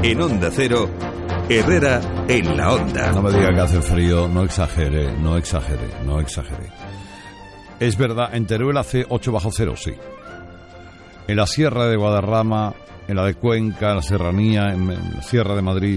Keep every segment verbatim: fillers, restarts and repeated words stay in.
En Onda Cero, Herrera en la Onda. No me diga que hace frío, no exagere, no exagere, no exagere. Es verdad, en Teruel hace ocho bajo cero, sí. En la Sierra de Guadarrama, en la de Cuenca, en la Serranía, en la Sierra de Madrid,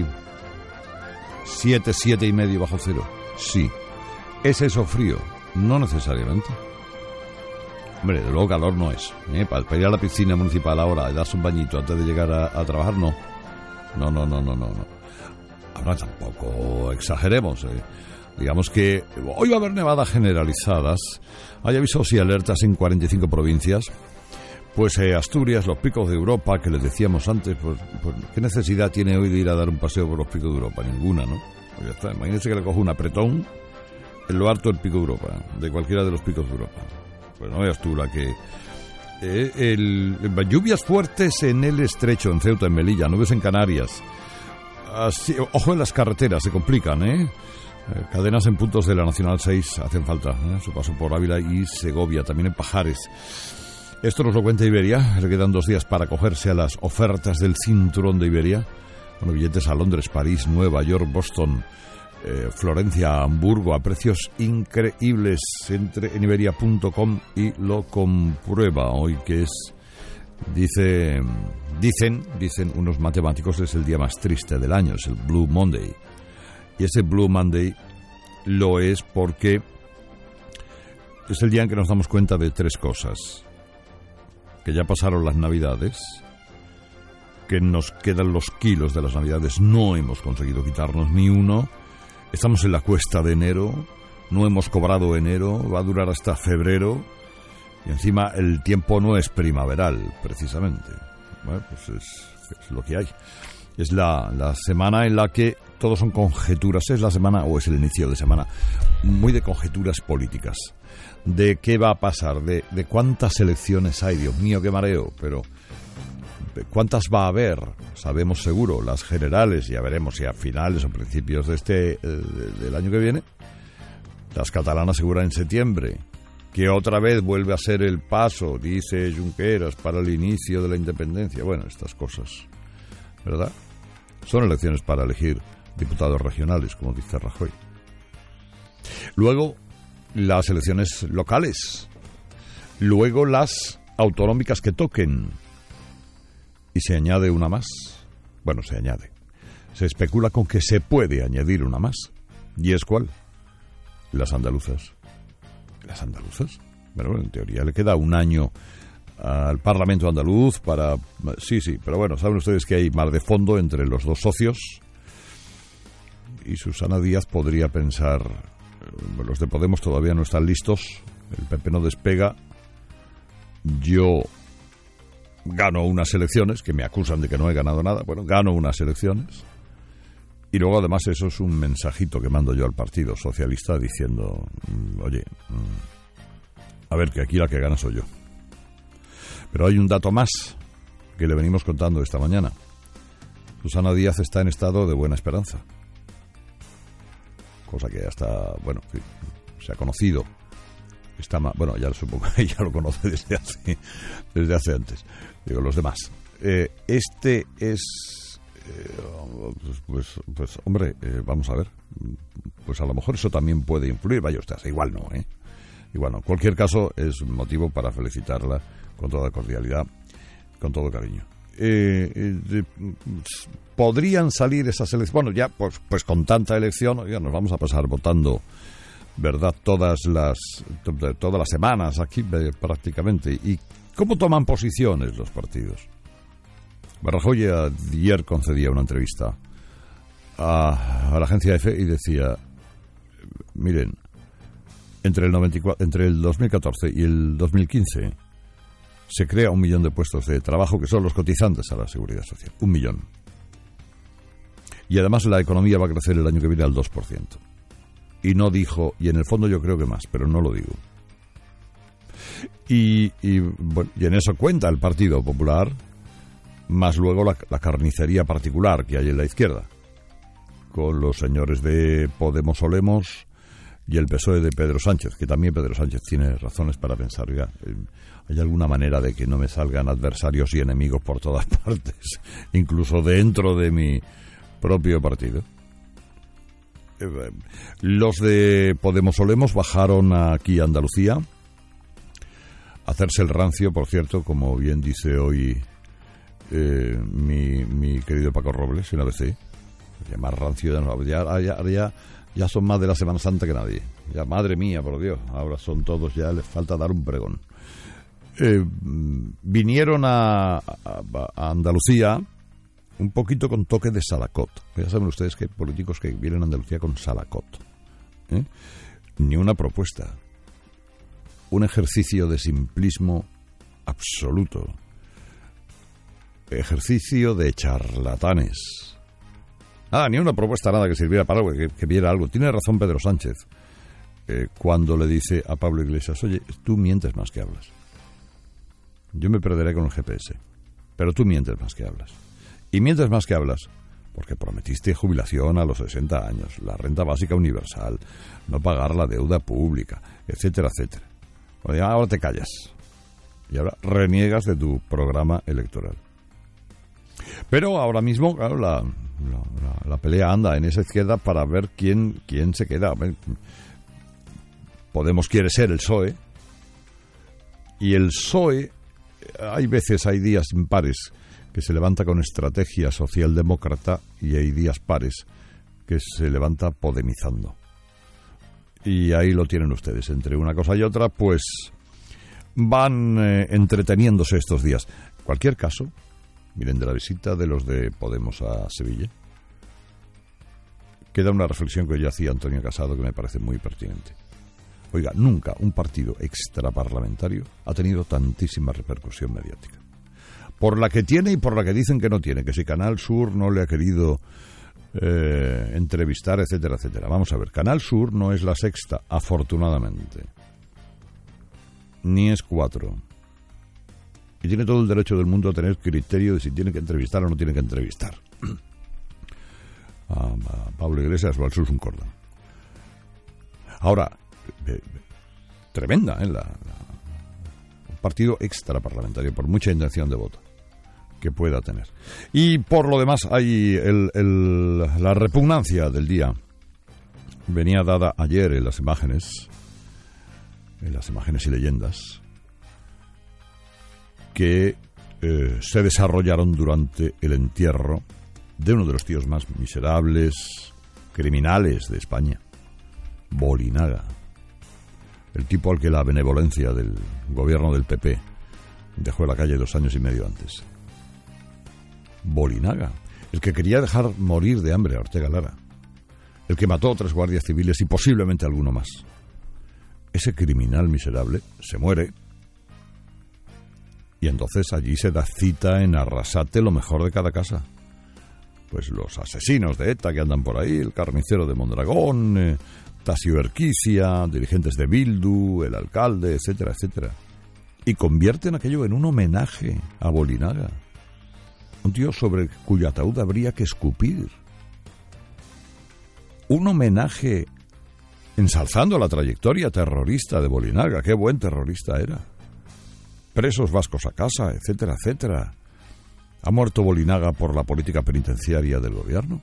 siete, siete y medio bajo cero, sí. ¿Es eso frío? No necesariamente. Hombre, de luego calor no es, ¿eh? Para ir a la piscina municipal ahora y darse un bañito antes de llegar a, a trabajar, no. No, no, no, no, no, no. Ahora tampoco exageremos, ¿eh? Digamos que hoy va a haber nevadas generalizadas. Hay avisos y alertas en cuarenta y cinco provincias. Pues eh, Asturias, los picos de Europa, que les decíamos antes, pues, pues ¿qué necesidad tiene hoy de ir a dar un paseo por los picos de Europa? Ninguna, ¿no? Pues ya está. Imagínense que le cojo un apretón en lo alto del pico de Europa, de cualquiera de los picos de Europa. Pues no veas tú la que... Eh, el, el, lluvias fuertes en el Estrecho, en Ceuta, en Melilla, nubes en Canarias. Así, ojo en las carreteras, se complican, ¿eh? eh cadenas en puntos de la Nacional seis hacen falta, ¿eh? Su paso por Ávila y Segovia, también en Pajares. Esto nos lo cuenta Iberia, le quedan dos días para acogerse a las ofertas del cinturón de Iberia. Bueno, billetes a Londres, París, Nueva York, Boston, eh, Florencia, Hamburgo, a precios increíbles. Entre en iberia punto com y lo comprueba. Hoy que es, dice, dicen, dicen unos matemáticos, es el día más triste del año, es el Blue Monday. Y ese Blue Monday lo es porque es el día en que nos damos cuenta de tres cosas. Que ya pasaron las Navidades, que nos quedan los kilos de las Navidades, no hemos conseguido quitarnos ni uno, estamos en la cuesta de enero, no hemos cobrado enero, va a durar hasta febrero, y encima el tiempo no es primaveral, precisamente. Bueno, pues es, es lo que hay. Es la, la semana en la que todos son conjeturas, es la semana, o es el inicio de semana, muy de conjeturas políticas. De qué va a pasar, de, de cuántas elecciones hay, Dios mío, qué mareo, pero de cuántas va a haber, sabemos seguro, las generales, ya veremos si a finales o principios de este eh, del año que viene, las catalanas segura en septiembre, que otra vez vuelve a ser el paso, dice Junqueras, para el inicio de la independencia, bueno, estas cosas, ¿verdad? Son elecciones para elegir diputados regionales, como dice Rajoy. Luego, las elecciones locales, luego las autonómicas que toquen, y se añade una más. Bueno, se añade. Se especula con que se puede añadir una más. ¿Y es cuál? Las andaluzas. ¿Las andaluzas? Bueno, en teoría le queda un año al Parlamento andaluz para... Sí, sí, pero bueno, saben ustedes que hay mar de fondo entre los dos socios, y Susana Díaz podría pensar... Los de Podemos todavía no están listos, el P P no despega, yo gano unas elecciones, que me acusan de que no he ganado nada, bueno, gano unas elecciones, y luego además eso es un mensajito que mando yo al Partido Socialista diciendo, oye, a ver, que aquí la que gana soy yo. Pero hay un dato más que le venimos contando esta mañana. Susana Díaz está en estado de buena esperanza. Cosa que hasta, bueno, se ha conocido. Está más, bueno, ya supongo que ya lo conoce desde hace, desde hace antes. Digo, los demás. Eh, este es, eh, pues, pues, pues, hombre, eh, vamos a ver. Pues a lo mejor eso también puede influir. Vaya usted, igual no, ¿eh? Igual no. En cualquier caso, es motivo para felicitarla con toda cordialidad, con todo cariño. Eh, eh, podrían salir esas elecciones, bueno, ya pues, pues con tanta elección ya nos vamos a pasar votando, ¿verdad? Todas las todas las semanas aquí eh, prácticamente. ¿Y cómo toman posiciones los partidos? Rajoy ayer concedía una entrevista a, a la agencia EFE y decía, miren, entre el noventa y cuatro, entre el dos mil catorce y el dos mil quince se crea un millón de puestos de trabajo que son los cotizantes a la Seguridad Social. Un millón. Y además la economía va a crecer el año que viene al dos por ciento. Y no dijo, y en el fondo yo creo que más, pero no lo digo. Y, y, bueno, y en eso cuenta el Partido Popular, más luego la, la carnicería particular que hay en la izquierda, con los señores de Podemos Olemos, y el P S O E de Pedro Sánchez, que también Pedro Sánchez tiene razones para pensar, oiga, ¿hay alguna manera de que no me salgan adversarios y enemigos por todas partes, incluso dentro de mi propio partido? Los de Podemos Olemos bajaron aquí a Andalucía a hacerse el rancio, por cierto, como bien dice hoy eh, mi, mi querido Paco Robles en A B C. Ya más rancio ya no, ya, ya, ya, ya son más de la Semana Santa que nadie. Ya, madre mía, por Dios, ahora son todos, ya les falta dar un pregón. Eh, vinieron a, a, a Andalucía un poquito con toque de salacot. Ya saben ustedes que hay políticos que vienen a Andalucía con salacot. ¿Eh? Ni una propuesta. Un ejercicio de simplismo absoluto. Ejercicio de charlatanes. Nada, ni una propuesta, nada que sirviera para algo, que, que viera algo. Tiene razón Pedro Sánchez eh, cuando le dice a Pablo Iglesias, oye, tú mientes más que hablas. Yo me perderé con el G P S, pero tú mientes más que hablas. Y mientes más que hablas porque prometiste jubilación a los sesenta años, la renta básica universal, no pagar la deuda pública, etcétera, etcétera. Bueno, ya ahora te callas y ahora reniegas de tu programa electoral. Pero ahora mismo, claro, la, la, la pelea anda en esa izquierda para ver quién, quién se queda. Podemos quiere ser el P S O E, y el P S O E, hay veces, hay días impares que se levanta con estrategia socialdemócrata y hay días pares que se levanta podemizando. Y ahí lo tienen ustedes. Entre una cosa y otra, pues van eh, entreteniéndose estos días. En cualquier caso, miren, de la visita de los de Podemos a Sevilla, queda una reflexión que ya hacía Antonio Casado que me parece muy pertinente. Oiga, nunca un partido extraparlamentario ha tenido tantísima repercusión mediática. Por la que tiene y por la que dicen que no tiene, que si Canal Sur no le ha querido eh, entrevistar, etcétera, etcétera. Vamos a ver, Canal Sur no es La Sexta, afortunadamente. Ni es Cuatro. Y tiene todo el derecho del mundo a tener criterio de si tiene que entrevistar o no tiene que entrevistar. A, a Pablo Iglesias o al Susun Cordón. Ahora, eh, tremenda, ¿eh? La, la, un partido extraparlamentario, por mucha intención de voto que pueda tener. Y por lo demás, hay el, el, la repugnancia del día. Venía dada ayer en las imágenes, en las imágenes y leyendas, que eh, se desarrollaron durante el entierro de uno de los tíos más miserables, criminales de España, Bolinaga, el tipo al que la benevolencia del gobierno del P P dejó en la calle dos años y medio antes. Bolinaga, el que quería dejar morir de hambre a Ortega Lara, el que mató a tres guardias civiles y posiblemente alguno más. Ese criminal miserable se muere. Y entonces allí se da cita en Arrasate lo mejor de cada casa. Pues los asesinos de ETA que andan por ahí, el carnicero de Mondragón, eh, Tasio Erquicia, dirigentes de Bildu, el alcalde, etcétera, etcétera. Y convierten aquello en un homenaje a Bolinaga. Un tío sobre cuyo ataúd habría que escupir. Un homenaje ensalzando la trayectoria terrorista de Bolinaga. Qué buen terrorista era. Presos vascos a casa, etcétera, etcétera. ¿Ha muerto Bolinaga por la política penitenciaria del gobierno?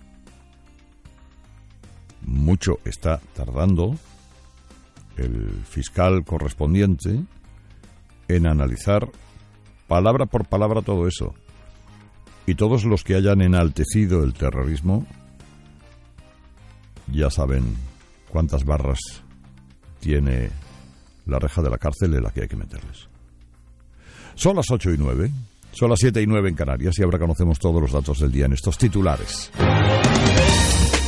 Mucho está tardando el fiscal correspondiente en analizar palabra por palabra todo eso. Y todos los que hayan enaltecido el terrorismo ya saben cuántas barras tiene la reja de la cárcel en la que hay que meterles. Son las ocho y nueve, son las siete y nueve en Canarias y ahora conocemos todos los datos del día en estos titulares.